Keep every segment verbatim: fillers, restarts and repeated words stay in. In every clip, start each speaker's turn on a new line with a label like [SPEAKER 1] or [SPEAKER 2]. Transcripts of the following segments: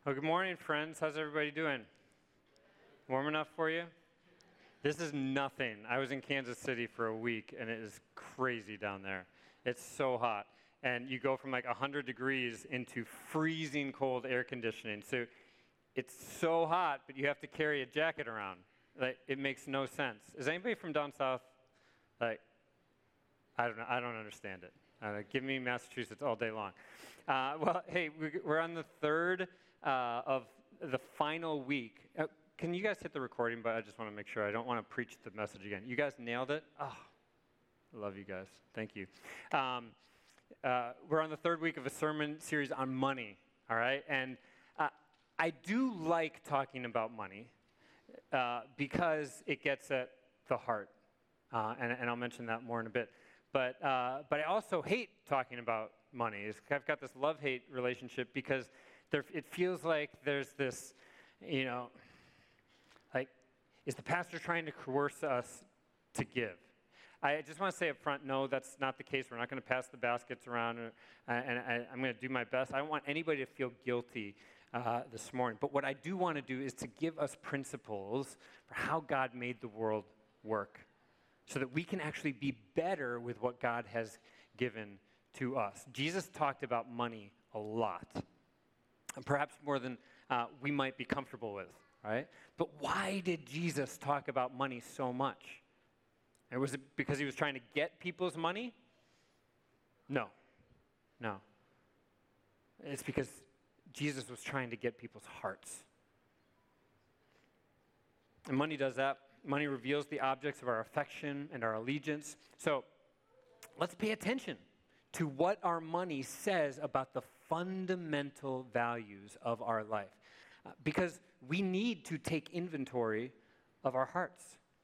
[SPEAKER 1] Well, good morning, friends. How's everybody doing? Warm enough for you? This is nothing. I was in Kansas City for a week, and it is crazy down there. It's so hot. And you go from like one hundred degrees into freezing cold air conditioning. So it's so hot, but you have to carry a jacket around. Like, it makes no sense. Is anybody from down south? Like, I don't know. I don't understand it. Uh, give me Massachusetts all day long. Uh, well, hey, we're on the third uh, of the final week. Uh, can you guys hit the recording button? I just want to make sure. I don't want to preach the message again. You guys nailed it. Oh, I love you guys. Thank you. Um, uh, we're on the third week of a sermon series on money, all right? And uh, I do like talking about money uh, because it gets at the heart, uh, and, and I'll mention that more in a bit. But uh, but I also hate talking about money. It's, I've got this love-hate relationship because there, it feels like there's this, you know, like, is the pastor trying to coerce us to give? I just want to say up front, no, that's not the case. We're not going to pass the baskets around, and, and I, I'm going to do my best. I don't want anybody to feel guilty uh, this morning. But what I do want to do is to give us principles for how God made the world work, so that we can actually be better with what God has given to us. Jesus talked about money a lot, and perhaps more than uh, we might be comfortable with, right? But why did Jesus talk about money so much? And was it because he was trying to get people's money? No, no. It's because Jesus was trying to get people's hearts. And money does that. Money reveals the objects of our affection and our allegiance. So let's pay attention to what our money says about the fundamental values of our life. Uh, because we need to take inventory of our hearts.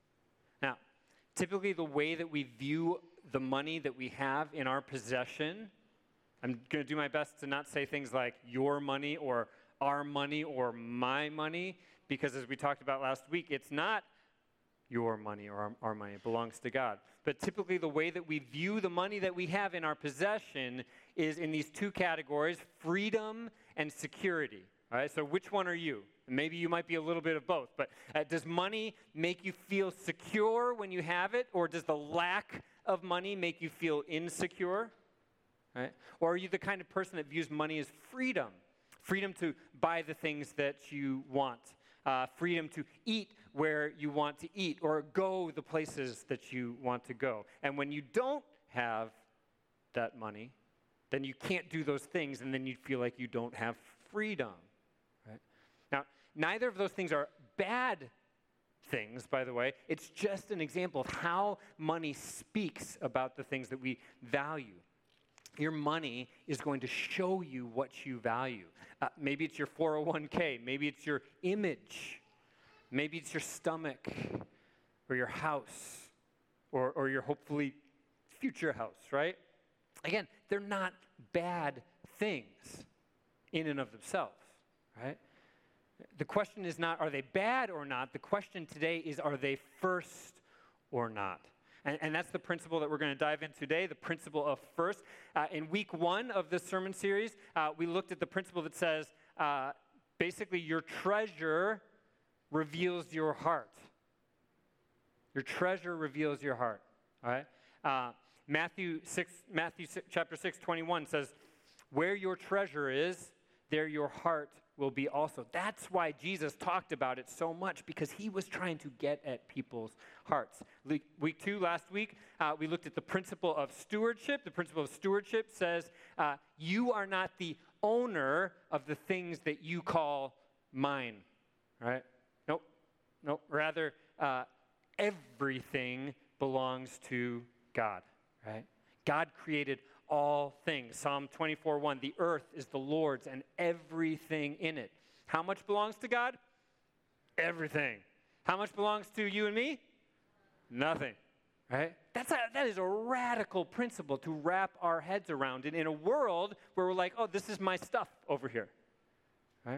[SPEAKER 1] Now, typically the way that we view the money that we have in our possession, I'm going to do my best to not say things like your money or our money or my money, because as we talked about last week, it's not your money or our, our money. It belongs to God. But typically the way that we view the money that we have in our possession is in these two categories, freedom and security. All right, so which one are you? Maybe you might be a little bit of both, but uh, does money make you feel secure when you have it, or does the lack of money make you feel insecure? Right? Or are you the kind of person that views money as freedom? Freedom to buy the things that you want. Uh, freedom to eat where you want to eat, or go the places that you want to go. And when you don't have that money, then you can't do those things, and then you feel like you don't have freedom. Right? Now, neither of those things are bad things, by the way. It's just an example of how money speaks about the things that we value. Your money is going to show you what you value. Uh, maybe it's your four oh one k. Maybe it's your image. Maybe it's your stomach or your house or, or your hopefully future house, right? Again, they're not bad things in and of themselves, right? The question is not, are they bad or not? The question today is, are they first or not? And, and that's the principle that we're going to dive into today, the principle of first. Uh, in week one of this sermon series, uh, we looked at the principle that says, uh, basically, your treasure reveals your heart. Your treasure reveals your heart. All right. Uh, Matthew six, Matthew six, chapter six, twenty-one says, "Where your treasure is, there your heart will be also." That's why Jesus talked about it so much, because he was trying to get at people's hearts. Week two, last week, uh, we looked at the principle of stewardship. The principle of stewardship says, uh, you are not the owner of the things that you call mine. Right? Nope. Nope. Rather, uh, everything belongs to God. Right? God created all things. Psalm twenty-four one, the earth is the Lord's and everything in it. How much belongs to God? Everything. How much belongs to you and me? Nothing. Right? That's a, that is a radical principle to wrap our heads around in, in a world where we're like, oh, this is my stuff over here. Right?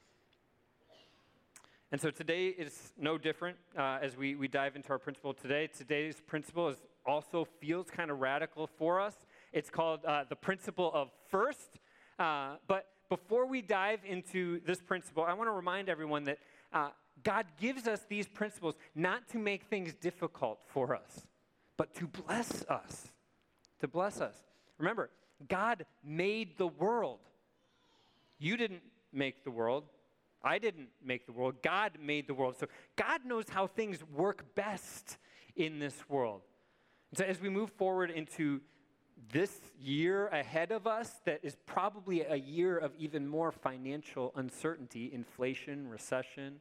[SPEAKER 1] And so today is no different uh, as we, we dive into our principle today. Today's principle is also feels kind of radical for us. It's called uh, the principle of first, uh, but before we dive into this principle, I want to remind everyone that uh, God gives us these principles not to make things difficult for us, but to bless us, to bless us. Remember, God made the world. You didn't make the world. I didn't make the world. God made the world. So God knows how things work best in this world. And so as we move forward into this year ahead of us, that is probably a year of even more financial uncertainty, inflation, recession,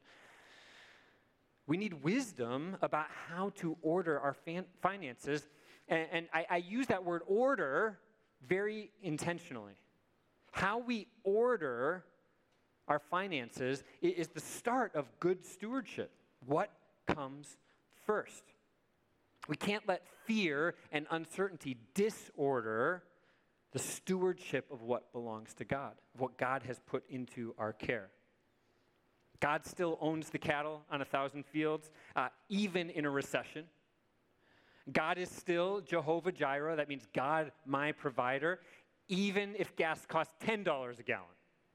[SPEAKER 1] we need wisdom about how to order our fan- finances. And, and I, I use that word order very intentionally. How we order our finances is the start of good stewardship. What comes first? We can't let fear and uncertainty disorder the stewardship of what belongs to God, of what God has put into our care. God still owns the cattle on a thousand fields, uh, even in a recession. God is still Jehovah Jireh. That means God, my provider, even if gas costs ten dollars a gallon.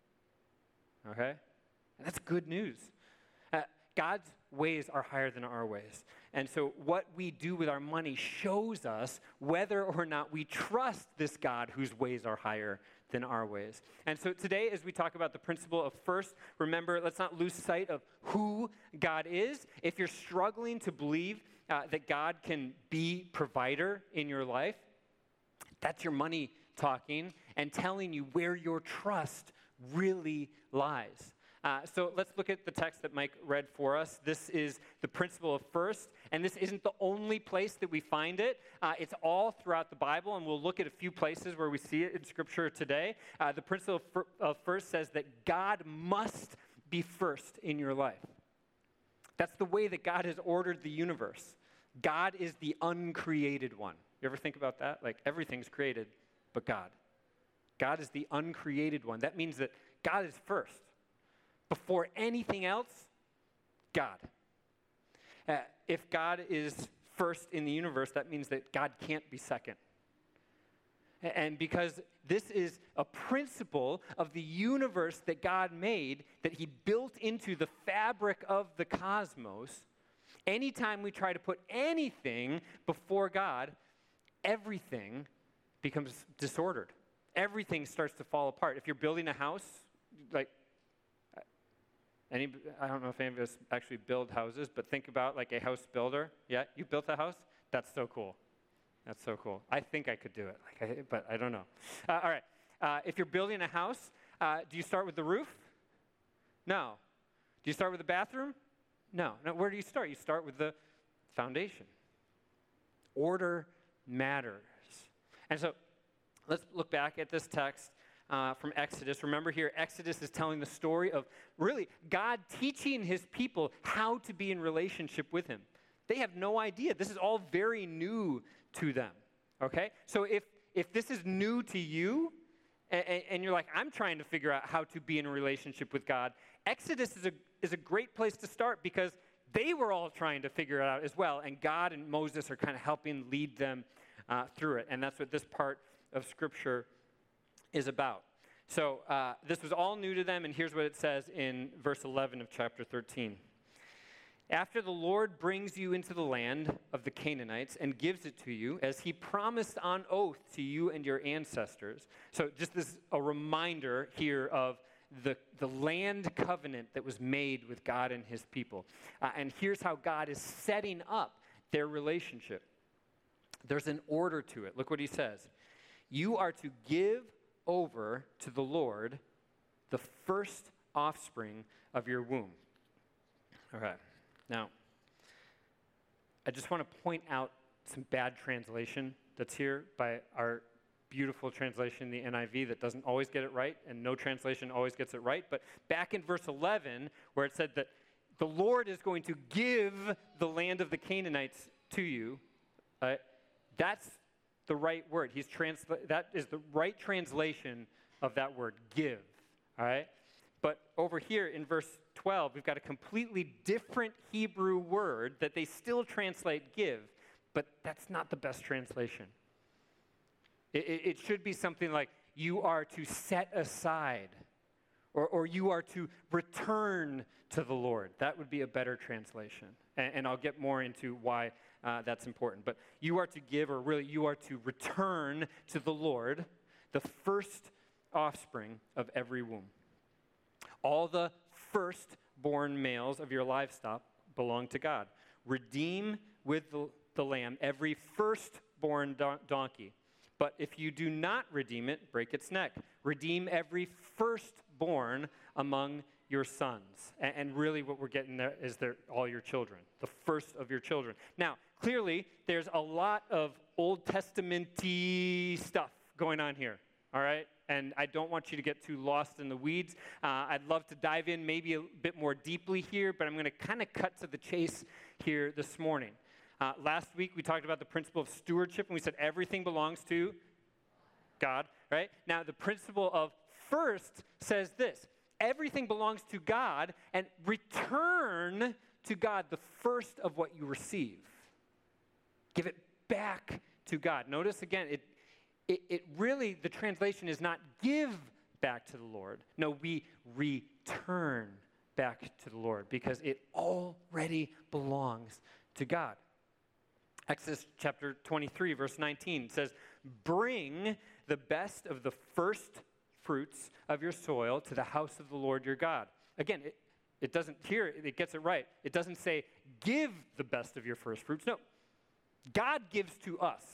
[SPEAKER 1] Okay? And that's good news. Uh, God's ways are higher than our ways. And so what we do with our money shows us whether or not we trust this God whose ways are higher than our ways. And so today, as we talk about the principle of first, remember, let's not lose sight of who God is. If you're struggling to believe uh, that God can be provider in your life, that's your money talking and telling you where your trust really lies. Uh, so let's look at the text that Mike read for us. This is the principle of first, and this isn't the only place that we find it. Uh, it's all throughout the Bible, and we'll look at a few places where we see it in Scripture today. Uh, the principle of, fir- of first says that God must be first in your life. That's the way that God has ordered the universe. God is the uncreated one. You ever think about that? Like, everything's created but God. God is the uncreated one. That means that God is first. Before anything else, God. Uh, if God is first in the universe, that means that God can't be second. And because this is a principle of the universe that God made, that he built into the fabric of the cosmos, anytime we try to put anything before God, everything becomes disordered. Everything starts to fall apart. If you're building a house, like, Any, I don't know if any of us actually build houses, but think about like a house builder. Yeah, you built a house? That's so cool. That's so cool. I think I could do it, like I, but I don't know. Uh, all right. Uh, if you're building a house, uh, do you start with the roof? No. Do you start with the bathroom? No. No. Where do you start? You start with the foundation. Order matters. And so let's look back at this text. Uh, from Exodus. Remember here, Exodus is telling the story of really God teaching his people how to be in relationship with him. They have no idea. This is all very new to them, okay? So if, if this is new to you, and, and you're like, I'm trying to figure out how to be in a relationship with God, Exodus is a, is a great place to start because they were all trying to figure it out as well, and God and Moses are kind of helping lead them uh, through it, and that's what this part of Scripture is about. So uh, this was all new to them, and here's what it says in verse eleven of chapter thirteen. After the Lord brings you into the land of the Canaanites and gives it to you, as he promised on oath to you and your ancestors. So just this a reminder here of the, the land covenant that was made with God and his people. Uh, and here's how God is setting up their relationship. There's an order to it. Look what he says. You are to give over to the Lord the first offspring of your womb. Okay. Now, I just want to point out some bad translation that's here by our beautiful translation, the N I V, that doesn't always get it right, and no translation always gets it right. But back in verse eleven, where it said that the Lord is going to give the land of the Canaanites to you, uh, that's the right word. He's transla- that is the right translation of that word, give, all right? But over here in verse twelve, we've got a completely different Hebrew word that they still translate give, but that's not the best translation. It, it, it should be something like, you are to set aside Or, or you are to return to the Lord. That would be a better translation. And, and I'll get more into why uh, that's important. But you are to give, or really you are to return to the Lord the first offspring of every womb. All the firstborn males of your livestock belong to God. Redeem with the, the lamb every firstborn don- donkey. But if you do not redeem it, break its neck. Redeem every firstborn among your sons. And, and really what we're getting there is they're all your children, the first of your children. Now, clearly, there's a lot of Old Testament-y stuff going on here, all right? And I don't want you to get too lost in the weeds. Uh, I'd love to dive in maybe a bit more deeply here, but I'm going to kind of cut to the chase here this morning. Uh, last week, we talked about the principle of stewardship, and we said everything belongs to God, right? Now, the principle of first says this: everything belongs to God, and return to God the first of what you receive. Give it back to God. Notice again, it, it, it really, the translation is not give back to the Lord. No, we return back to the Lord because it already belongs to God. Exodus chapter twenty-three, verse nineteen says, bring the best of the first fruits of your soil to the house of the Lord your God. Again, it, it doesn't, here it gets it right. It doesn't say give the best of your first fruits. No, God gives to us.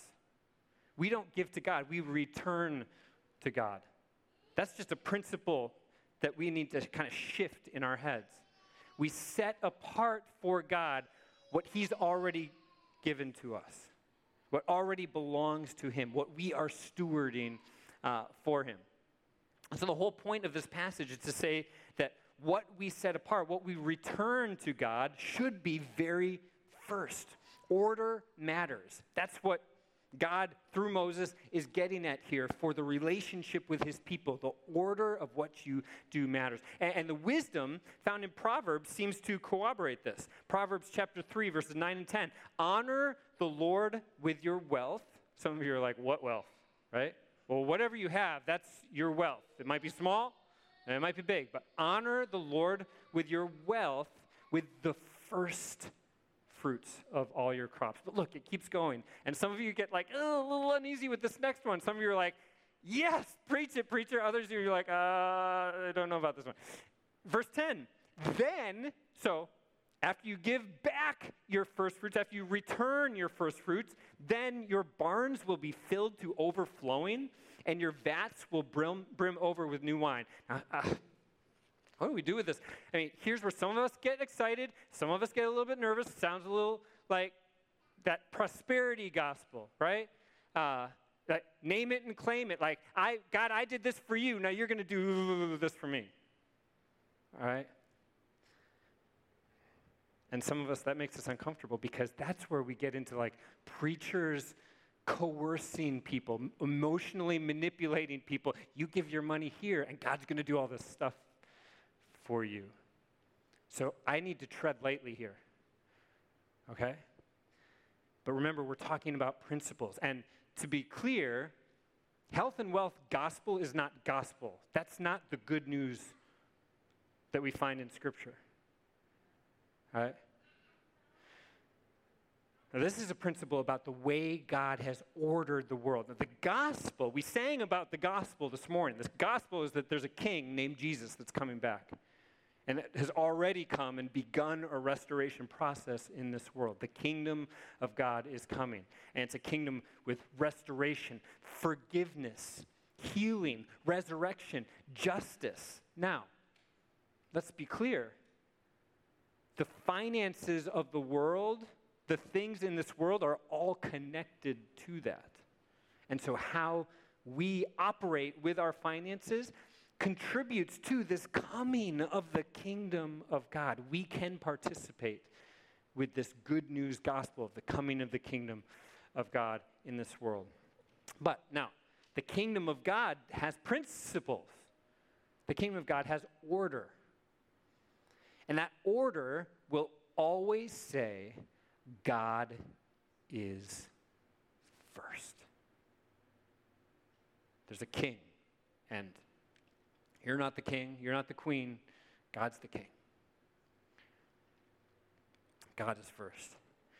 [SPEAKER 1] We don't give to God. We return to God. That's just a principle that we need to kind of shift in our heads. We set apart for God what he's already given to us, what already belongs to him, what we are stewarding uh, for him. And so the whole point of this passage is to say that what we set apart, what we return to God, should be very first. Order matters. That's what God, through Moses, is getting at here for the relationship with his people. The order of what you do matters. And, and the wisdom found in Proverbs seems to corroborate this. Proverbs chapter three, verses nine and ten. Honor the Lord with your wealth. Some of you are like, what wealth, right? Well, whatever you have, that's your wealth. It might be small, and it might be big, but honor the Lord with your wealth, with the first fruits of all your crops. But look, it keeps going. And some of you get like, oh, a little uneasy with this next one. Some of you are like, yes, preach it, preacher. Others of you are like, uh, I don't know about this one. Verse ten, then, so after you give back your first fruits, after you return your first fruits, then your barns will be filled to overflowing, and your vats will brim, brim over with new wine. Now, uh, what do we do with this? I mean, here's where some of us get excited. Some of us get a little bit nervous. Sounds a little like that prosperity gospel, right? Uh, like, name it and claim it. Like, I, God, I did this for you. Now you're going to do this for me. All right? And some of us, that makes us uncomfortable because that's where we get into like preachers coercing people, emotionally manipulating people. You give your money here and God's going to do all this stuff for you. So I need to tread lightly here, okay? But remember, we're talking about principles. And to be clear, health and wealth gospel is not gospel. That's not the good news that we find in Scripture, all right? Now, this is a principle about the way God has ordered the world. Now, the gospel, we sang about the gospel this morning. The gospel is that there's a king named Jesus that's coming back. And it has already come and begun a restoration process in this world. The kingdom of God is coming. And it's a kingdom with restoration, forgiveness, healing, resurrection, justice. Now, let's be clear. The finances of the world, the things in this world are all connected to that. And so how we operate with our finances contributes to this coming of the kingdom of God. We can participate with this good news gospel of the coming of the kingdom of God in this world. But now, the kingdom of God has principles. The kingdom of God has order. And that order will always say, God is first. There's a king, and You're not the king. You're not the queen. God's the king. God is first.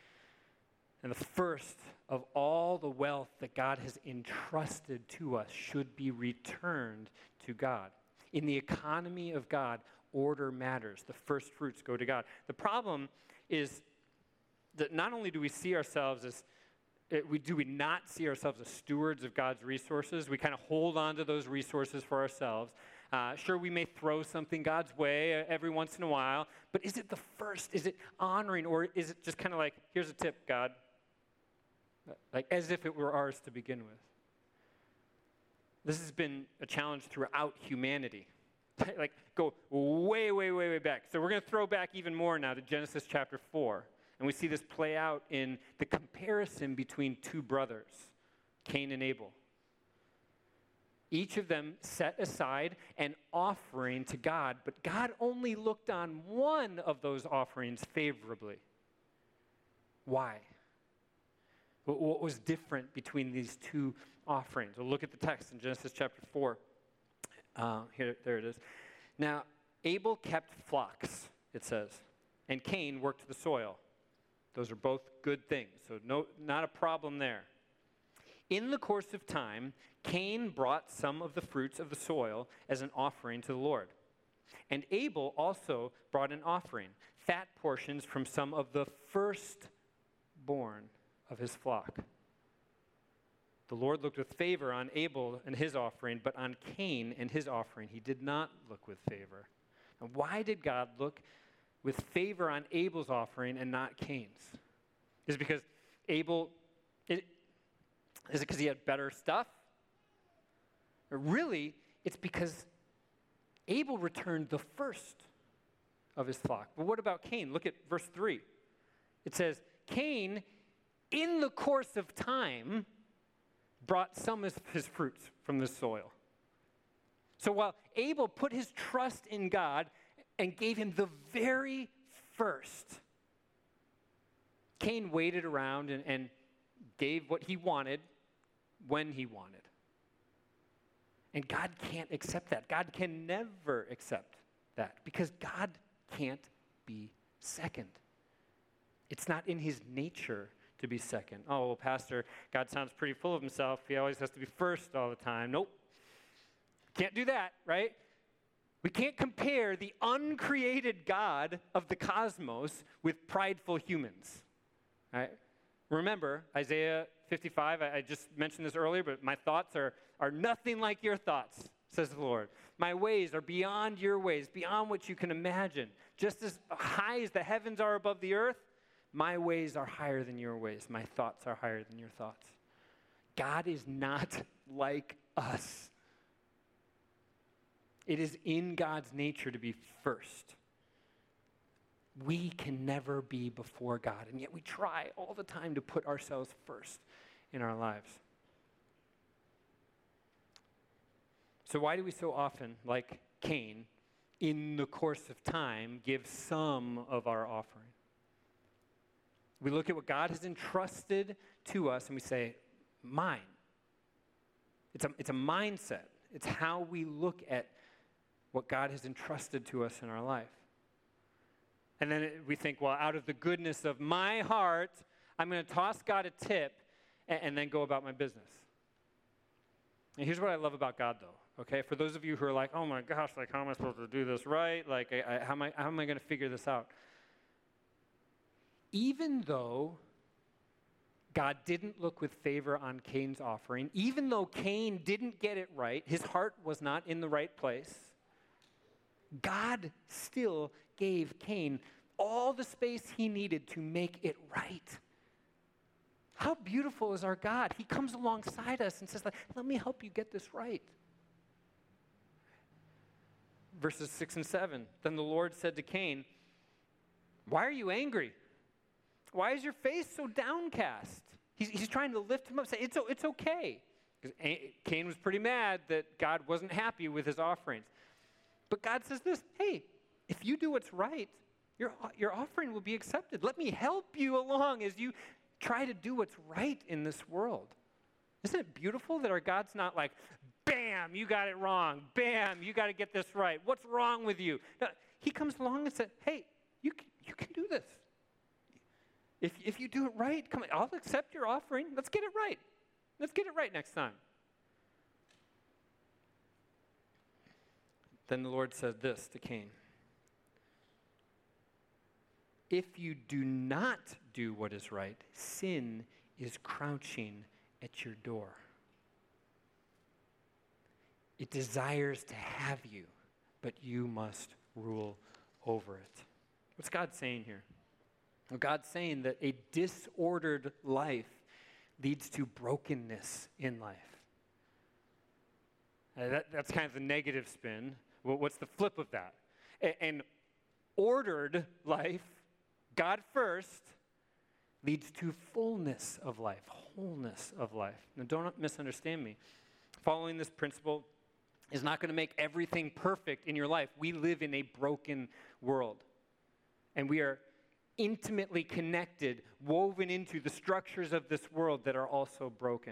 [SPEAKER 1] And the first of all the wealth that God has entrusted to us should be returned to God. In the economy of God, order matters. The first fruits go to God. The problem is that not only do we see ourselves as, we do we not see ourselves as stewards of God's resources, we kind of hold on to those resources for ourselves. Uh, sure, we may throw something God's way every once in a while, but is it the first? Is it honoring, or is it just kind of like, here's a tip, God? Like as if it were ours to begin with. This has been a challenge throughout humanity. Like go way, way, way, way back. So we're going to throw back even more now to Genesis chapter four. And we see this play out in the comparison between two brothers, Cain and Abel. Each of them set aside an offering to God, but God only looked on one of those offerings favorably. Why? What was different between these two offerings? We'll look at the text in Genesis chapter four. Uh, here, there it is. Now, Abel kept flocks, it says, and Cain worked the soil. Those are both good things, so no, not a problem there. In the course of time, Cain brought some of the fruits of the soil as an offering to the Lord. And Abel also brought an offering, fat portions from some of the firstborn of his flock. The Lord looked with favor on Abel and his offering, but on Cain and his offering he did not look with favor. And why did God look with favor on Abel's offering and not Cain's? Is it because Abel, it, is it because he had better stuff? Or really, it's because Abel returned the first of his flock. But what about Cain? Look at verse three. It says, Cain, in the course of time, brought some of his fruits from the soil. So while Abel put his trust in God and gave him the very first, Cain waited around and, and gave what he wanted when he wanted. And God can't accept that. God can never accept that because God can't be second. It's not in his nature to be second. Oh, well, Pastor, God sounds pretty full of himself. He always has to be first all the time. Nope. Can't do that, right? We can't compare the uncreated God of the cosmos with prideful humans. Right? Remember, Isaiah fifty-five, I, I just mentioned this earlier, but my thoughts are, are nothing like your thoughts, says the Lord. My ways are beyond your ways, beyond what you can imagine. Just as high as the heavens are above the earth, my ways are higher than your ways. My thoughts are higher than your thoughts. God is not like us. It is in God's nature to be first. We can never be before God, and yet we try all the time to put ourselves first in our lives. So why do we so often, like Cain, in the course of time, give some of our offering? We look at what God has entrusted to us and we say, mine. It's a, it's a mindset. It's how we look at what God has entrusted to us in our life. And then it, we think, well, out of the goodness of my heart, I'm going to toss God a tip and, and then go about my business. And here's what I love about God, though, okay? For those of you who are like, oh my gosh, like how am I supposed to do this right? Like, I, I, how am I, how am I going to figure this out? Even though God didn't look with favor on Cain's offering, even though Cain didn't get it right, his heart was not in the right place, God still gave Cain all the space he needed to make it right. How beautiful is our God? He comes alongside us and says, let me help you get this right. Verses six and seven, then the Lord said to Cain, why are you angry? Why is your face so downcast? He's, he's trying to lift him up, say, it's, it's okay. Because Cain was pretty mad that God wasn't happy with his offerings. But God says this, hey, if you do what's right, your, your offering will be accepted. Let me help you along as you try to do what's right in this world. Isn't it beautiful that our God's not like, bam, bam, you got it wrong. Bam, you got to get this right. What's wrong with you? No, he comes along and said, hey, you can, you can do this. If, if you do it right, come on, I'll accept your offering. Let's get it right. Let's get it right next time. Then the Lord said this to Cain. If you do not do what is right, sin is crouching at your door. It desires to have you, but you must rule over it. What's God saying here? Well, God's saying that a disordered life leads to brokenness in life. Uh, that, that's kind of the negative spin. Well, what's the flip of that? A- an ordered life, God first, leads to fullness of life, wholeness of life. Now, don't misunderstand me. Following this principle is not going to make everything perfect in your life. We live in a broken world, and we are intimately connected, woven into the structures of this world that are also broken.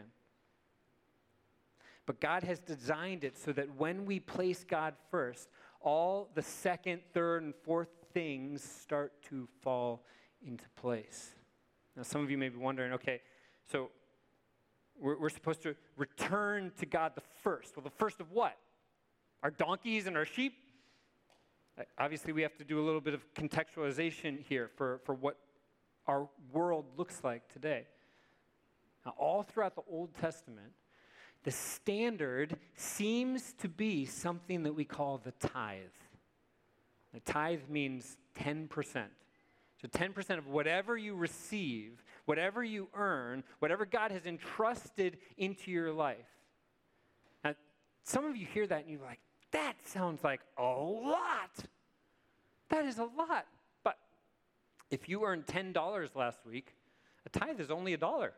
[SPEAKER 1] But God has designed it so that when we place God first, all the second, third, and fourth things start to fall into place. Now, some of you may be wondering, okay, so we're, we're supposed to return to God the first. Well, the first of what? Our donkeys and our sheep? Obviously, we have to do a little bit of contextualization here for, for what our world looks like today. Now, all throughout the Old Testament, the standard seems to be something that we call the tithe. The tithe means ten percent. So ten percent of whatever you receive, whatever you earn, whatever God has entrusted into your life. Now, some of you hear that and you're like, that sounds like a lot. That is a lot. But if you earned ten dollars last week, a tithe is only a dollar.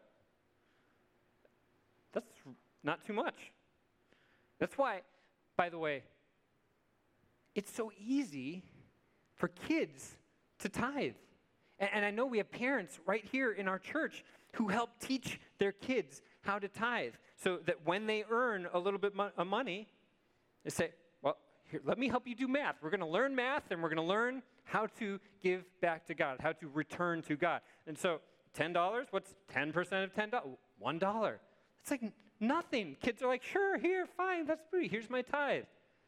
[SPEAKER 1] That's not too much. That's why, by the way, it's so easy for kids to tithe. And, and I know we have parents right here in our church who help teach their kids how to tithe so that when they earn a little bit mo- of money, they say, well, here, let me help you do math. We're going to learn math, and we're going to learn how to give back to God, how to return to God. And so ten dollars, what's ten percent of ten dollars? one dollar. It's like nothing. Kids are like, sure, here, fine, that's free. Here's my tithe.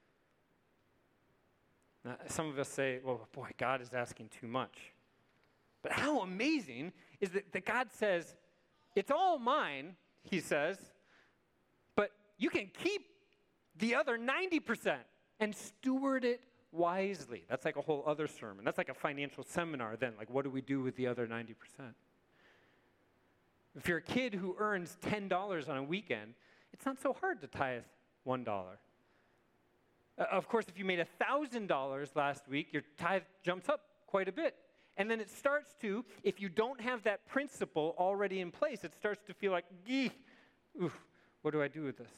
[SPEAKER 1] Now, some of us say, well, boy, God is asking too much. But how amazing is that, that God says, it's all mine, he says, but you can keep the other ninety percent and steward it wisely. That's like a whole other sermon. That's like a financial seminar then. Like, what do we do with the other ninety percent? If you're a kid who earns ten dollars on a weekend, it's not so hard to tithe one dollar. Uh, of course, if you made one thousand dollars last week, your tithe jumps up quite a bit. And then it starts to, if you don't have that principle already in place, it starts to feel like, gee, oof, what do I do with this?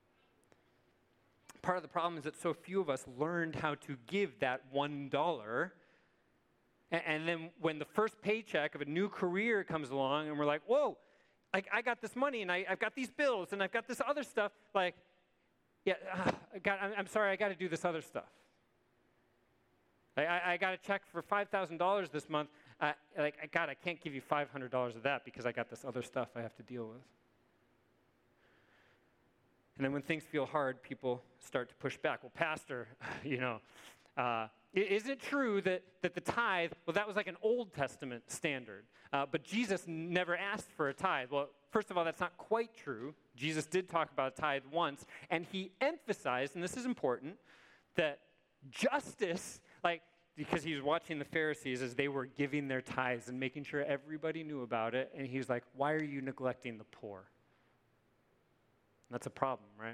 [SPEAKER 1] Part of the problem is that so few of us learned how to give that one dollar. And, and then when the first paycheck of a new career comes along and we're like, whoa, like I got this money and I, I've got these bills and I've got this other stuff, like, yeah, uh, I got, I'm, I'm sorry, I got to do this other stuff. Like, I, I got a check for five thousand dollars this month. Uh, like, God, I can't give you five hundred dollars of that because I got this other stuff I have to deal with. And then when things feel hard, people start to push back. Well, Pastor, you know, uh, is it true that, that the tithe, well, that was like an Old Testament standard, uh, but Jesus never asked for a tithe? Well, first of all, that's not quite true. Jesus did talk about a tithe once, and he emphasized, and this is important, that justice, like, because he was watching the Pharisees as they were giving their tithes and making sure everybody knew about it, and he was like, why are you neglecting the poor? That's a problem, right?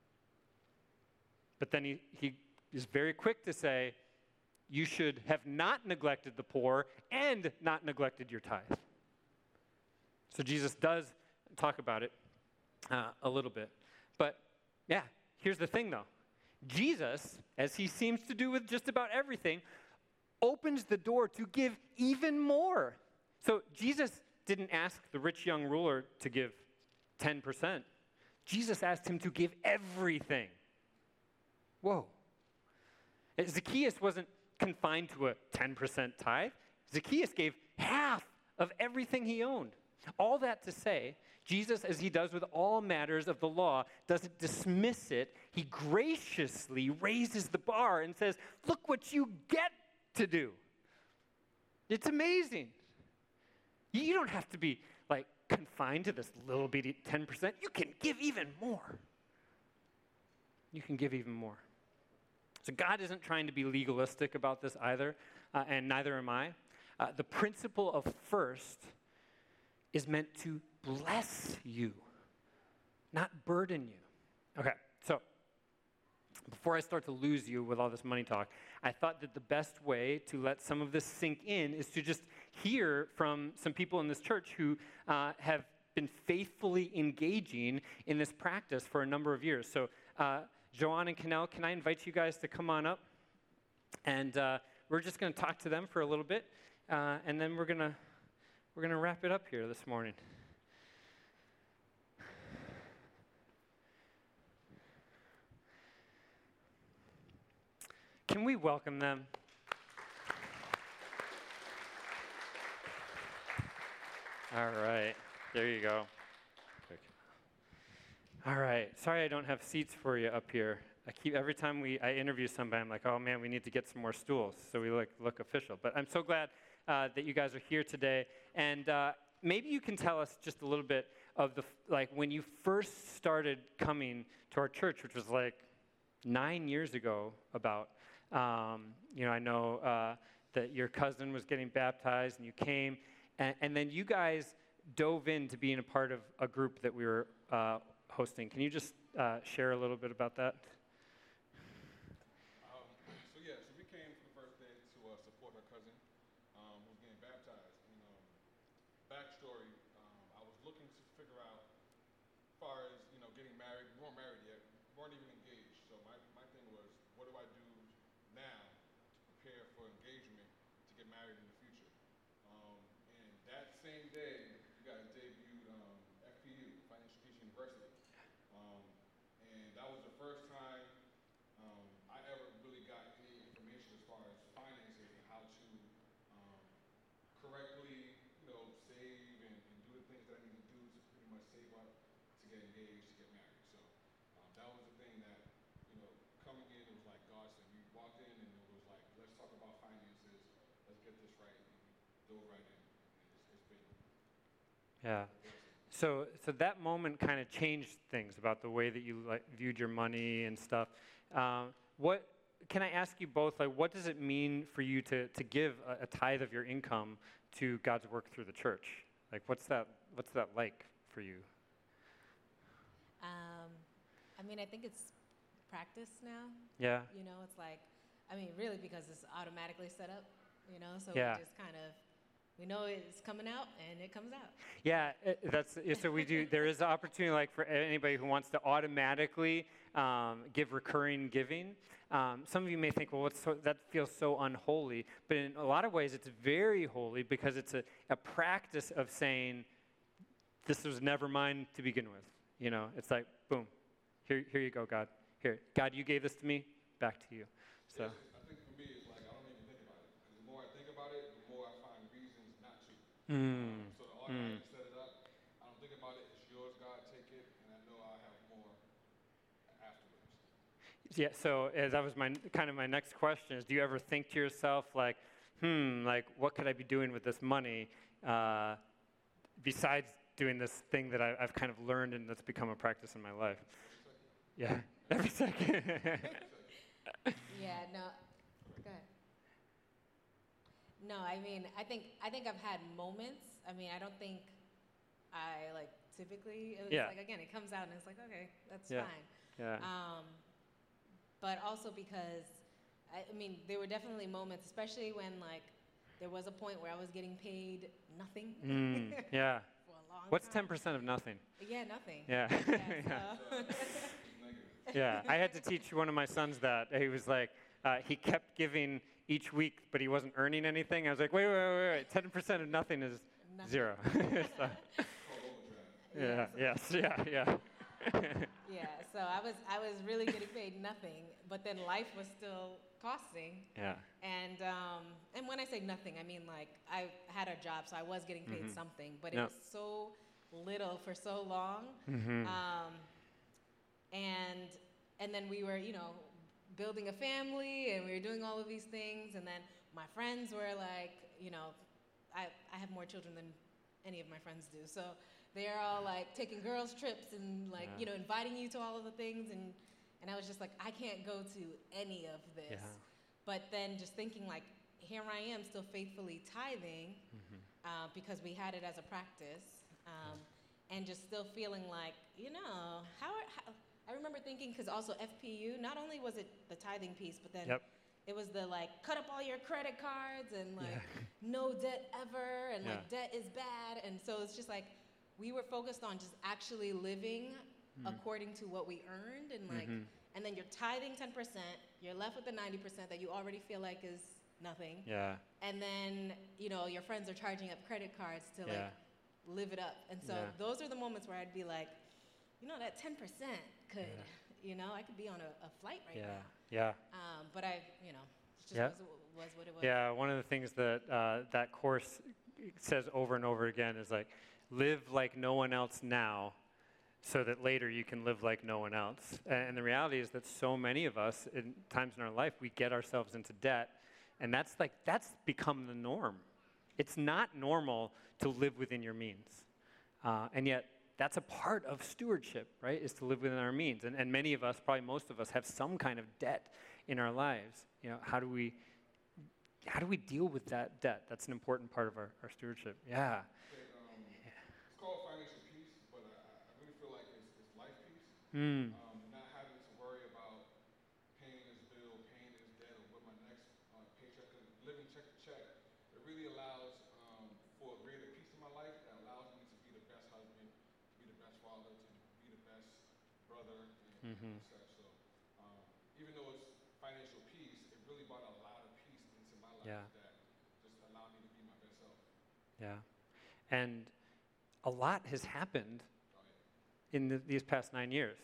[SPEAKER 1] But then he, he is very quick to say, you should have not neglected the poor and not neglected your tithe. So Jesus does talk about it uh, a little bit. But yeah, here's the thing though. Jesus, as he seems to do with just about everything, opens the door to give even more. So Jesus didn't ask the rich young ruler to give ten percent. Jesus asked him to give everything. whoa. Zacchaeus wasn't confined to a ten percent tithe. Zacchaeus gave half of everything he owned. All that to say, Jesus, as he does with all matters of the law, doesn't dismiss it. He graciously raises the bar and says, look what you get to do. It's amazing. You don't have to be like confined to this little bitty ten percent. You can give even more. You can give even more. So God isn't trying to be legalistic about this either, uh, and neither am I. Uh, the principle of first is meant to bless you, not burden you. Okay, so before I start to lose you with all this money talk, I thought that the best way to let some of this sink in is to just hear from some people in this church who uh, have been faithfully engaging in this practice for a number of years. So, uh, Joanne and Canel, can I invite you guys to come on up? And uh, we're just going to talk to them for a little bit, uh, and then we're going to we're going to wrap it up here this morning. Can we welcome them? All right, there you go. All right, sorry I don't have seats for you up here. I keep every time we I interview somebody, I'm like, oh man, we need to get some more stools so we look look official. But I'm so glad uh, that you guys are here today, and uh, maybe you can tell us just a little bit of the like when you first started coming to our church, which was like nine years ago. About um, you know, I know uh, that your cousin was getting baptized, and you came, and, and then you guys dove into being a part of a group that we were uh, hosting. Can you just uh, share a little bit about that?
[SPEAKER 2] Um, so yeah, so we came for the first day to uh, support our cousin um, who was getting baptized. And um, backstory, um, I was looking to figure out, as far as you know, getting married. We weren't married yet. We weren't even engaged. So my, my thing was, what do I do now to prepare for engagement to get married in the future? Um, and that same day, you guys debuted um, F P U, Financial Peace University. Um, and that was the first time um, I ever really got any information as far as finances and how to um, correctly, you know, save and, and do the things that I need to do to pretty much save up to get engaged, to get married. So um, that was the thing that, you know, coming in, it was like God said, we walked in and it was like, let's talk about finances, let's get this right, and we dove right in. And it's, it's been
[SPEAKER 1] Yeah. So, so that moment kind of changed things about the way that you like, viewed your money and stuff. Um, what can I ask you both? Like, what does it mean for you to to give a, a tithe of your income to God's work through the church? Like, what's that? What's that like for you?
[SPEAKER 3] Um, I mean, I think it's practice now.
[SPEAKER 1] Yeah.
[SPEAKER 3] You know, it's like, I mean, really because it's automatically set up. You know, so
[SPEAKER 1] Yeah.
[SPEAKER 3] we just kind of. We know it's coming out, and it comes out.
[SPEAKER 1] Yeah, it, that's so we do. There is an opportunity, like for anybody who wants to automatically um, give recurring giving. Um, some of you may think, well, what's so, that feels so unholy, but in a lot of ways, it's very holy because it's a, a practice of saying, "This was never mine to begin with." You know, it's like, boom, here, here you go, God. Here, God, you gave this to me, back to you. So.
[SPEAKER 2] Yes, I think for me, it's like I don't even think about it. Because the more I think about it, the more I find reasons not to.
[SPEAKER 1] Mm.
[SPEAKER 2] Um, so the order
[SPEAKER 1] Mm.
[SPEAKER 2] I set it up, I don't think about it. It's yours, God. Take it, and I know I'll have more afterwards.
[SPEAKER 1] Yeah. So uh, that was my kind of my next question: is do you ever think to yourself like, hmm, like what could I be doing with this money uh, besides doing this thing that I, I've kind of learned and that's become a practice in my life? Yeah. Every second.
[SPEAKER 3] Yeah. No. Go ahead. No, I mean, I think I think I've had moments. I mean, I don't think I like typically. It was
[SPEAKER 1] Yeah.
[SPEAKER 3] like again, it comes out and it's like, okay, that's
[SPEAKER 1] Yeah.
[SPEAKER 3] fine.
[SPEAKER 1] Yeah.
[SPEAKER 3] Um, but also because, I, I mean, there were definitely moments, especially when like there was a point where I was getting paid nothing
[SPEAKER 1] Mm, yeah.
[SPEAKER 3] for a long
[SPEAKER 1] What's ten
[SPEAKER 3] time.
[SPEAKER 1] percent of nothing?
[SPEAKER 3] Yeah, nothing.
[SPEAKER 1] Yeah.
[SPEAKER 3] Yeah,
[SPEAKER 1] yeah.
[SPEAKER 3] so-
[SPEAKER 1] Yeah. I had to teach one of my sons that. He was like, uh, he kept giving each week, but he wasn't earning anything. I was like, wait, wait, wait, wait. ten percent of nothing is
[SPEAKER 3] Nothing.
[SPEAKER 1] zero. So, yeah.
[SPEAKER 3] Yeah, so-
[SPEAKER 1] Yes. Yeah. Yeah.
[SPEAKER 3] Yeah, so I was I was really getting paid nothing, but then life was still costing.
[SPEAKER 1] Yeah.
[SPEAKER 3] And um, and when I say nothing, I mean like I had a job, so I was getting paid
[SPEAKER 1] Mhm.
[SPEAKER 3] something, but it
[SPEAKER 1] Yep.
[SPEAKER 3] was so little for so long.
[SPEAKER 1] Mhm.
[SPEAKER 3] Um, and and then we were, you know, building a family, and we were doing all of these things, and then my friends were like, you know, I I have more children than any of my friends do, so they're all like taking girls trips and like
[SPEAKER 1] Yeah.
[SPEAKER 3] you know inviting you to all of the things, and and I was just like, I can't go to any of this.
[SPEAKER 1] Yeah.
[SPEAKER 3] But then just thinking like, here I am still faithfully tithing
[SPEAKER 1] Mhm.
[SPEAKER 3] uh, because we had it as a practice, um, and just still feeling like, you know, how, how I remember thinking, because also F P U, not only was it the tithing piece, but then
[SPEAKER 1] Yep.
[SPEAKER 3] it was the like, cut up all your credit cards and like,
[SPEAKER 1] Yeah.
[SPEAKER 3] no debt ever, and like,
[SPEAKER 1] Yeah.
[SPEAKER 3] debt is bad. And so it's just like, we were focused on just actually living
[SPEAKER 1] Mm.
[SPEAKER 3] according to what we earned, and like,
[SPEAKER 1] Mhm.
[SPEAKER 3] and then you're tithing ten percent, you're left with the ninety percent that you already feel like is nothing.
[SPEAKER 1] Yeah.
[SPEAKER 3] And then, you know, your friends are charging up credit cards to like
[SPEAKER 1] Yeah.
[SPEAKER 3] live it up. And so
[SPEAKER 1] Yeah.
[SPEAKER 3] those are the moments where I'd be like, you know, that ten percent could,
[SPEAKER 1] Yeah.
[SPEAKER 3] you know, I could be on a, a flight right
[SPEAKER 1] Yeah.
[SPEAKER 3] now.
[SPEAKER 1] Yeah.
[SPEAKER 3] Um, but I, you know, it just
[SPEAKER 1] Yeah.
[SPEAKER 3] was, was what it was.
[SPEAKER 1] Yeah, one of the things that uh, that course says over and over again is like, live like no one else now, so that later you can live like no one else. And the reality is that so many of us, in times in our life, we get ourselves into debt, and that's like that's become the norm. It's not normal to live within your means, uh, and yet that's a part of stewardship, right? Is to live within our means. And, and many of us, probably most of us, have some kind of debt in our lives. You know, how do we how do we deal with that debt? That's an important part of our, our stewardship. Yeah.
[SPEAKER 2] It, um, it's called financial peace, but I, I I really feel like it's, it's life peace.
[SPEAKER 1] Mm.
[SPEAKER 2] Um, not having to worry about paying this bill, paying this debt, or what my next uh, paycheck, because living check to check, it really allows um, for a greater peace in my life that allows me to be the best husband, to be the best father, to be the best brother, and,
[SPEAKER 1] Mhm.
[SPEAKER 2] and such. So um, even though it's financial peace, it really brought a lot of peace into my life
[SPEAKER 1] Yeah.
[SPEAKER 2] that just allowed me to be my best self.
[SPEAKER 1] Yeah. And a lot has happened
[SPEAKER 2] Oh, yeah.
[SPEAKER 1] in the, these past nine years.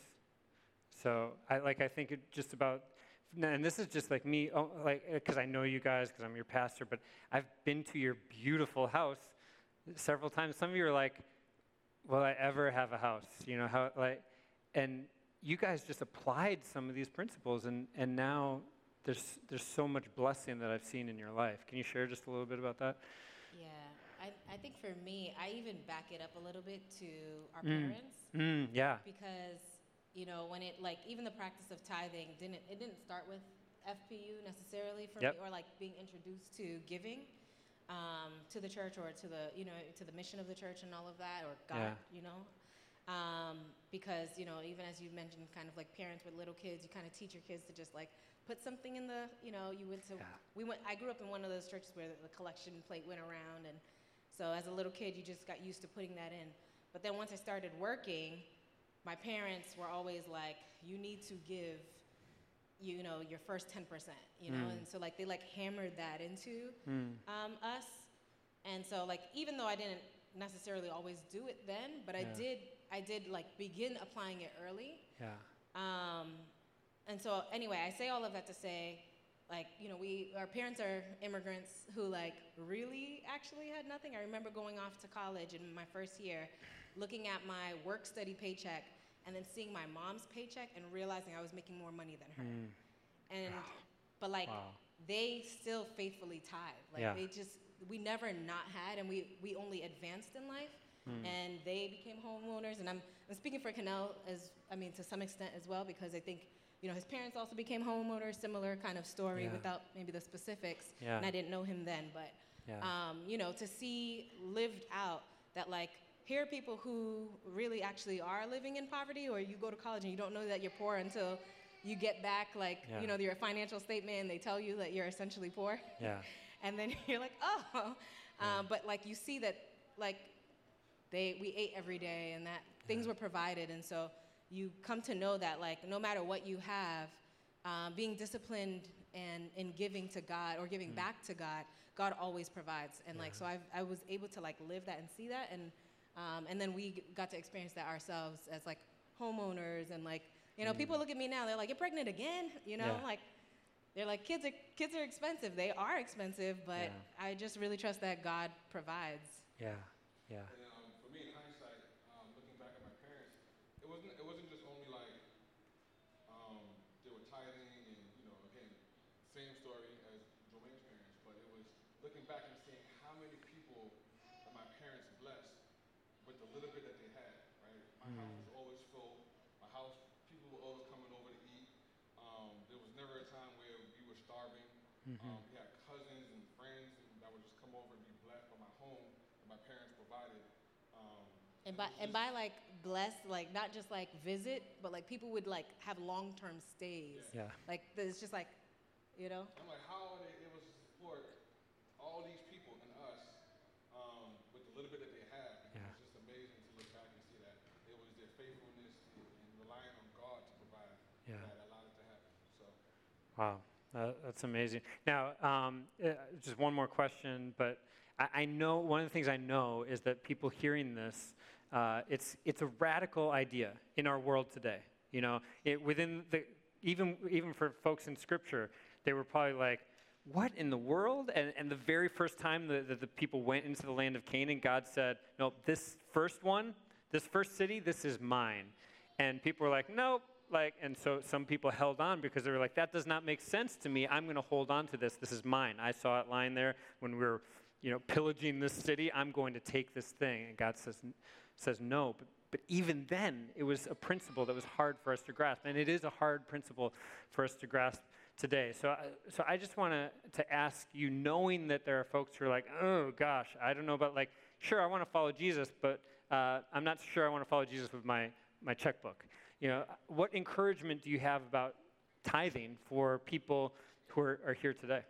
[SPEAKER 1] So I like I think it just about, and this is just like me, oh, like because I know you guys, because I'm your pastor. But I've been to your beautiful house several times. Some of you are like, "Will I ever have a house?" You know how like, and you guys just applied some of these principles, and and now there's there's so much blessing that I've seen in your life. Can you share just a little bit about that?
[SPEAKER 3] Yeah, I, I think for me, I even back it up a little bit to our
[SPEAKER 1] Mm.
[SPEAKER 3] parents,
[SPEAKER 1] Mm, yeah.
[SPEAKER 3] because, you know, when it, like, even the practice of tithing didn't, it didn't start with F P U necessarily for
[SPEAKER 1] Yep.
[SPEAKER 3] me, or like being introduced to giving um, to the church, or to the, you know, to the mission of the church and all of that, or God,
[SPEAKER 1] Yeah.
[SPEAKER 3] you know. Um, because, you know, even as you mentioned, kind of like parents with little kids, you kind of teach your kids to just like put something in the, you know, you went to,
[SPEAKER 1] Yeah.
[SPEAKER 3] we went, I grew up in one of those churches where the collection plate went around, and so as a little kid, you just got used to putting that in. But then once I started working, my parents were always like, you need to give, you know, your first ten percent, you know?
[SPEAKER 1] Mm.
[SPEAKER 3] And so like they like hammered that into
[SPEAKER 1] Mm.
[SPEAKER 3] um, us. And so like, even though I didn't necessarily always do it then, but I
[SPEAKER 1] Yeah.
[SPEAKER 3] did, I did like begin applying it early.
[SPEAKER 1] Yeah.
[SPEAKER 3] Um, and so anyway, I say all of that to say, like, you know, we, our parents are immigrants who like really actually had nothing. I remember going off to college in my first year, looking at my work study paycheck, and then seeing my mom's paycheck and realizing I was making more money than her.
[SPEAKER 1] Mm.
[SPEAKER 3] And, but like,
[SPEAKER 1] Wow.
[SPEAKER 3] they still faithfully tithe. Like
[SPEAKER 1] Yeah.
[SPEAKER 3] they just, we never not had, and we, we only advanced in life.
[SPEAKER 1] Mm.
[SPEAKER 3] And they became homeowners, and I'm, I'm speaking for Cannell as, I mean, to some extent as well, because I think, you know, his parents also became homeowners, similar kind of story,
[SPEAKER 1] Yeah.
[SPEAKER 3] without maybe the specifics.
[SPEAKER 1] Yeah.
[SPEAKER 3] And I didn't know him then, but,
[SPEAKER 1] Yeah.
[SPEAKER 3] um, you know, to see lived out that like, here are people who really actually are living in poverty, or you go to college and you don't know that you're poor until you get back, like,
[SPEAKER 1] Yeah.
[SPEAKER 3] you know, your financial statement, and they tell you that you're essentially poor.
[SPEAKER 1] Yeah.
[SPEAKER 3] And then you're like, oh. Um, but like, you see that, like, they, we ate every day, and that things were provided. And so you come to know that, like, no matter what you have, um, being disciplined and in giving to God, or giving back to God, God always provides. And like, so I, I was able to like live that and see that. And, um, and then we g- got to experience that ourselves as like homeowners and like, you know, mm. people look at me now, they're like, you're pregnant again? You know, yeah. like, they're like, kids are kids are expensive. They are expensive, but yeah. I just really trust that God provides.
[SPEAKER 1] Yeah, yeah.
[SPEAKER 2] And, um, for me, in hindsight, um, looking back at my parents, it wasn't it wasn't just only like um, they were tithing and, you know, again, same story as Joanne's parents, but it was looking back and seeing how many people that my parents blessed with the little bit that they had, right? My mm. house was always full. My house, people were always coming over to eat. Um, there was never a time where we were starving. Mm-hmm. Um, we had cousins and friends that would just come over and be blessed by my home that my parents provided. Um,
[SPEAKER 3] and by and by like blessed, like not just like visit, but like people would like have long-term stays.
[SPEAKER 1] Yeah. yeah.
[SPEAKER 3] Like it's just like, you know.
[SPEAKER 2] I'm like, how are they able to support all these people and us um, with the little bit that they had? And yeah. It's just amazing to look back and see that it was their faithfulness and, and relying on God to provide yeah. that allowed it to happen. So.
[SPEAKER 1] Wow. Uh, that's amazing. Now, um, uh, just one more question, but I, I know one of the things I know is that people hearing this, uh, it's it's a radical idea in our world today. You know, it, within the even even for folks in Scripture, they were probably like, "What in the world?" And and the very first time that the, the people went into the land of Canaan, God said, "No, this first one, this first city, this is mine," and people were like, "Nope." Like, and so some people held on because they were like, that does not make sense to me. I'm going to hold on to this. This is mine. I saw it lying there when we were, you know, pillaging this city. I'm going to take this thing. And God says, says no. But, but even then, it was a principle that was hard for us to grasp. And it is a hard principle for us to grasp today. So, so I just want to to ask you, knowing that there are folks who are like, oh, gosh, I don't know about, like, sure, I want to follow Jesus, but uh, I'm not sure I want to follow Jesus with my, my checkbook. You know, what encouragement do you have about tithing for people who are, are here today?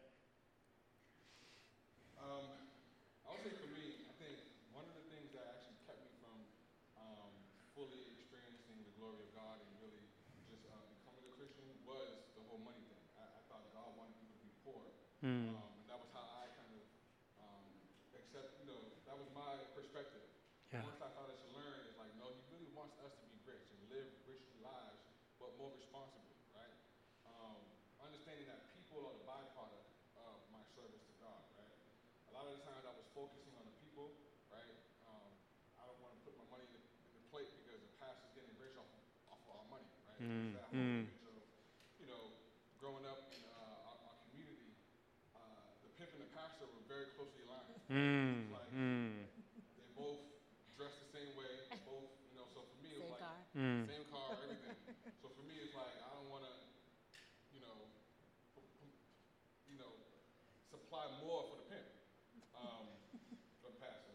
[SPEAKER 2] Um, I would say for me, I think one of the things that actually kept me from um, fully experiencing the glory of God and really just uh, becoming a Christian was the whole money thing. I, I thought God wanted people to be poor. Mm. Um, and that was how I kind of um, accept, you know, that was my perspective. Yeah. Once I started to learn, it's like, no, he really wants us to be rich and live richly lives, but more responsibly, right? Um, understanding that people are the byproduct of my service to God, right? A lot of the times I was focusing on the people, right? Um, I don't want to put my money in the, in the plate because the pastor's getting rich off, off of our money, right? Mm. That whole mm. image of, you know, growing up in uh, our, our community, uh, the pimp and the pastor were very closely aligned.
[SPEAKER 1] Mm.
[SPEAKER 2] Like,
[SPEAKER 1] mm.
[SPEAKER 2] they both dressed the same way, both, you know, so for me it was
[SPEAKER 3] same
[SPEAKER 2] like,
[SPEAKER 3] car.
[SPEAKER 1] Mm.
[SPEAKER 2] same car, everything. So for me it's like, I don't want to, you know, p- p- you know, supply more for the pimp, um, for the pastor.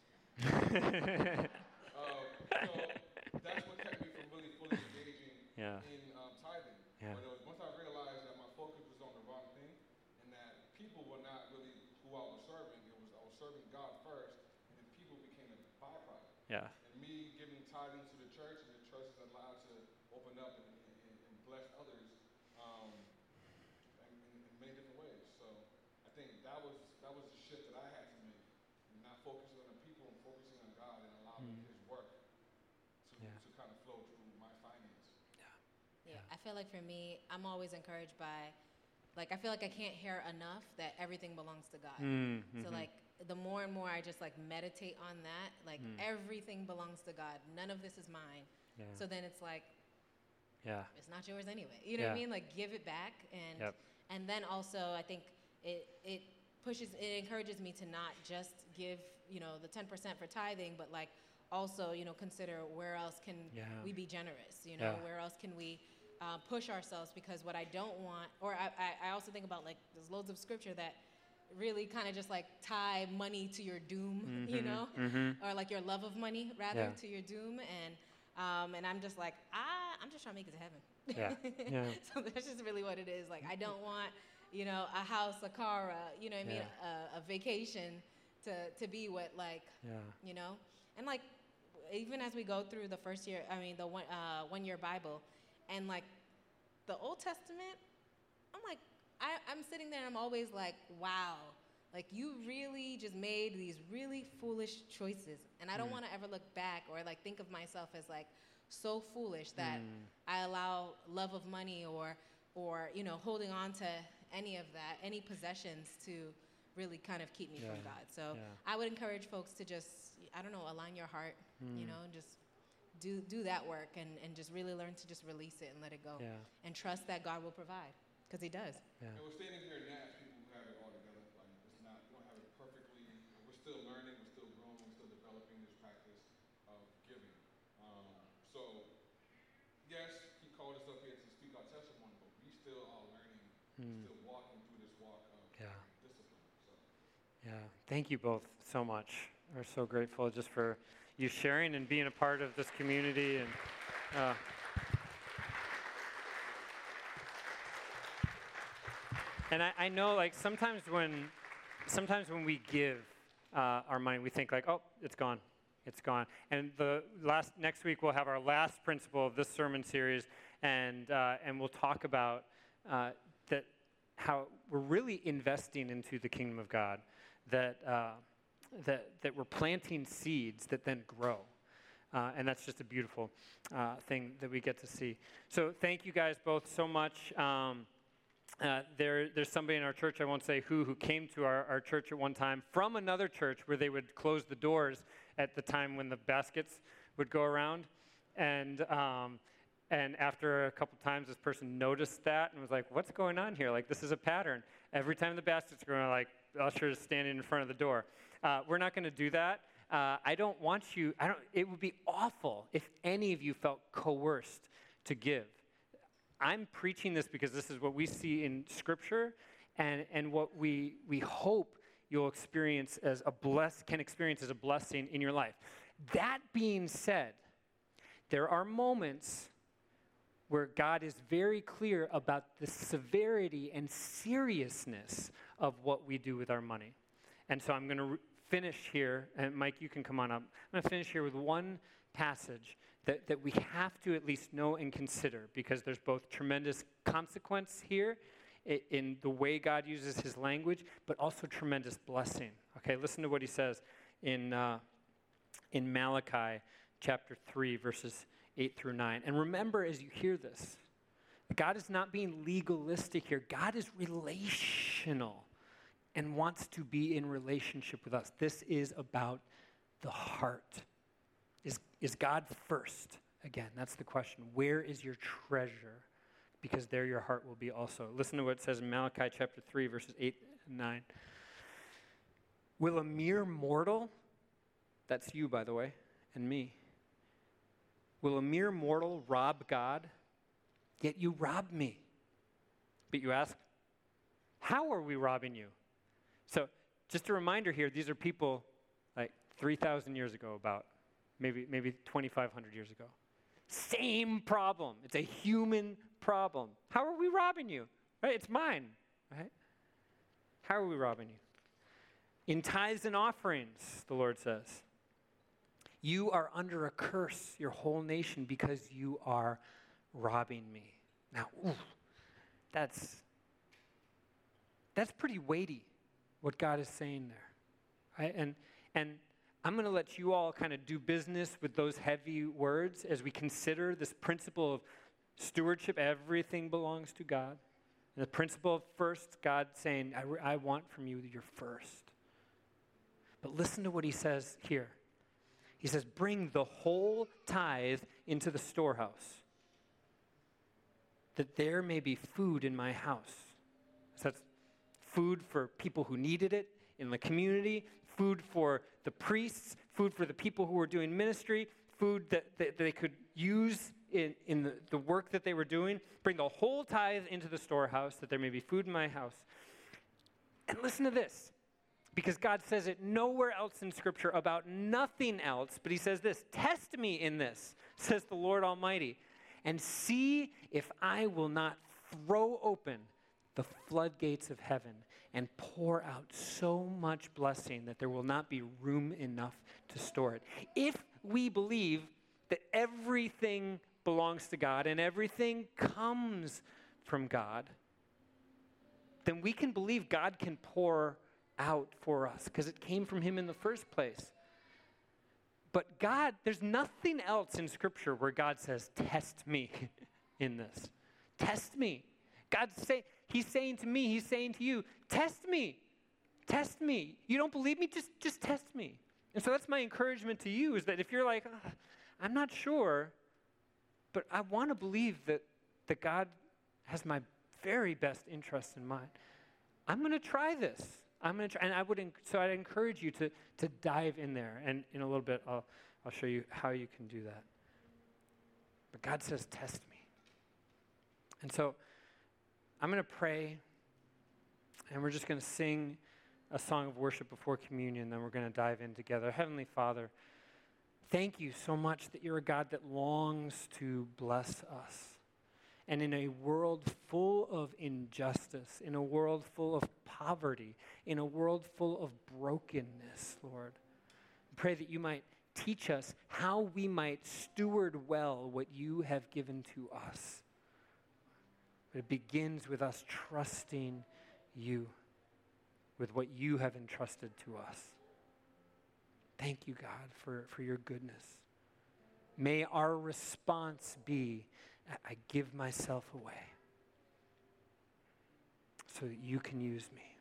[SPEAKER 2] uh, so that's what kept me from really fully engaging
[SPEAKER 1] yeah.
[SPEAKER 2] in um, tithing.
[SPEAKER 1] Yeah.
[SPEAKER 2] But it was once I realized that my focus was on the wrong thing and that people were not really who I was serving, it was I was serving God first, and then people became a byproduct.
[SPEAKER 1] Yeah.
[SPEAKER 2] And me giving tithing to the church, and the church is allowed to open up and, and, and bless others um, in, in, in many different ways. So I think that was that was the shift that I had to make, not focusing on the people and focusing on God and allowing mm. His work to,
[SPEAKER 1] yeah.
[SPEAKER 2] to kind of flow through my finance.
[SPEAKER 1] Yeah.
[SPEAKER 3] Yeah. I feel like for me, I'm always encouraged by, like, I feel like I can't hear enough that everything belongs to God.
[SPEAKER 1] Mm-hmm.
[SPEAKER 3] So like, the more and more I just like meditate on that, like mm. everything belongs to God. None of this is mine. Yeah. So then it's like,
[SPEAKER 1] yeah,
[SPEAKER 3] it's not yours anyway. You know
[SPEAKER 1] yeah.
[SPEAKER 3] what I mean? Like give it back. And
[SPEAKER 1] yep.
[SPEAKER 3] and then also I think it it pushes, it encourages me to not just give, you know, the ten percent for tithing, but like also, you know, consider where else can
[SPEAKER 1] yeah.
[SPEAKER 3] we be generous, you know,
[SPEAKER 1] yeah.
[SPEAKER 3] where else can we uh, push ourselves, because what I don't want, or I, I, I also think about like there's loads of scripture that really kind of just like tie money to your doom,
[SPEAKER 1] mm-hmm,
[SPEAKER 3] you know,
[SPEAKER 1] mm-hmm.
[SPEAKER 3] or like your love of money rather
[SPEAKER 1] yeah.
[SPEAKER 3] to your doom. And um, and I'm just like, I, I'm just trying to make it to heaven.
[SPEAKER 1] Yeah. yeah.
[SPEAKER 3] So that's just really what it is. Like, I don't want, you know, a house, a car, a, you know what I mean,
[SPEAKER 1] yeah.
[SPEAKER 3] a, a vacation to, to be what, like,
[SPEAKER 1] yeah.
[SPEAKER 3] you know, and like, even as we go through the first year, I mean, the one, uh, one year Bible, and like the Old Testament, I'm like, I, I'm sitting there and I'm always like, wow, like you really just made these really foolish choices. And I don't
[SPEAKER 1] mm.
[SPEAKER 3] want to ever look back or like think of myself as like, so foolish that
[SPEAKER 1] Mm.
[SPEAKER 3] I allow love of money or, or, you know, holding on to any of that, any possessions to really kind of keep me
[SPEAKER 1] Yeah,
[SPEAKER 3] from God. So
[SPEAKER 1] yeah.
[SPEAKER 3] I would encourage folks to just, I don't know, align your heart, you
[SPEAKER 1] Mm.
[SPEAKER 3] know, and just do do that work and, and just really learn to just release it and let it go.
[SPEAKER 1] Yeah.
[SPEAKER 3] And trust that God will provide, because he does.
[SPEAKER 1] Yeah.
[SPEAKER 2] And we're standing here now as people who have it all together. Like, it's not, we don't have it perfectly. We're still learning, we're still growing, we're still developing this practice of giving. Um, so, yes, he called us up here to speak our testimony, but we still are learning,
[SPEAKER 1] Mm.
[SPEAKER 2] still walking through this walk of
[SPEAKER 1] Yeah.
[SPEAKER 2] discipline. So,
[SPEAKER 1] Yeah, thank you both so much. We're so grateful just for you sharing and being a part of this community. And uh, and I, I know, like sometimes when sometimes when we give uh, our money, we think like, oh, it's gone, it's gone. And the last next week we'll have our last principle of this sermon series, and uh, and we'll talk about uh, that how we're really investing into the kingdom of God. That, uh, that, that we're planting seeds that then grow. Uh, and that's just a beautiful uh, thing that we get to see. So thank you guys both so much. Um, uh, there, there's somebody in our church, I won't say who, who came to our, our church at one time from another church where they would close the doors at the time when the baskets would go around. And um, And after a couple times, this person noticed that and was like, what's going on here? Like, this is a pattern. Every time the baskets are going, like, the usher is standing in front of the door. Uh, we're not going to do that. Uh, I don't want you, I don't, it would be awful if any of you felt coerced to give. I'm preaching this because this is what we see in Scripture and, and what we, we hope you'll experience as a bless, can experience as a blessing in your life. That being said, there are moments where God is very clear about the severity and seriousness of what we do with our money. And so I'm going to re- finish here, and Mike, you can come on up. I'm going to finish here with one passage that, that we have to at least know and consider, because there's both tremendous consequence here in, in the way God uses his language, but also tremendous blessing. Okay, listen to what he says in, uh, in Malachi chapter three, verses eight through nine. And remember, as you hear this, God is not being legalistic here. God is relational and wants to be in relationship with us. This is about the heart. Is, is God first? Again, that's the question. Where is your treasure? Because there your heart will be also. Listen to what it says in Malachi chapter three, verses eight and nine. Will a mere mortal, that's you, by the way, and me, will a mere mortal rob God? Yet you rob me. But you ask, how are we robbing you? So just a reminder here, these are people like three thousand years ago about, maybe, maybe twenty-five hundred years ago. Same problem. It's a human problem. How are we robbing you? Right? It's mine. Right? How are we robbing you? In tithes and offerings, the Lord says. You are under a curse, your whole nation, because you are robbing me. Now, ooh, that's, that's pretty weighty, what God is saying there. Right? And, and I'm going to let you all kind of do business with those heavy words as we consider this principle of stewardship. Everything belongs to God. And the principle of first, God saying, I, I want from you your first. But listen to what he says here. He says, bring the whole tithe into the storehouse, that there may be food in my house. So that's food for people who needed it in the community, food for the priests, food for the people who were doing ministry, food that, that they could use in, in the, the work that they were doing. Bring the whole tithe into the storehouse, that there may be food in my house. And listen to this. Because God says it nowhere else in Scripture about nothing else, but he says this, test me in this, says the Lord Almighty, and see if I will not throw open the floodgates of heaven and pour out so much blessing that there will not be room enough to store it. If we believe that everything belongs to God and everything comes from God, then we can believe God can pour out for us because it came from him in the first place. But God, there's nothing else in Scripture where God says, test me in this. Test me. God's say, he's saying to me, he's saying to you, test me. Test me. You don't believe me? Just, just test me. And so that's my encouragement to you, is that if you're like, oh, I'm not sure, but I want to believe that, that God has my very best interest in mind, I'm going to try this. I'm going to try, and I would, enc- so I'd encourage you to, to dive in there. And in a little bit, I'll, I'll show you how you can do that. But God says, test me. And so I'm going to pray, and we're just going to sing a song of worship before communion, then we're going to dive in together. Heavenly Father, thank you so much that you're a God that longs to bless us. And in a world full of injustice, in a world full of poverty, in a world full of brokenness, Lord, I pray that you might teach us how we might steward well what you have given to us. But it begins with us trusting you, with what you have entrusted to us. Thank you, God, for, for your goodness. May our response be, I give myself away so that you can use me.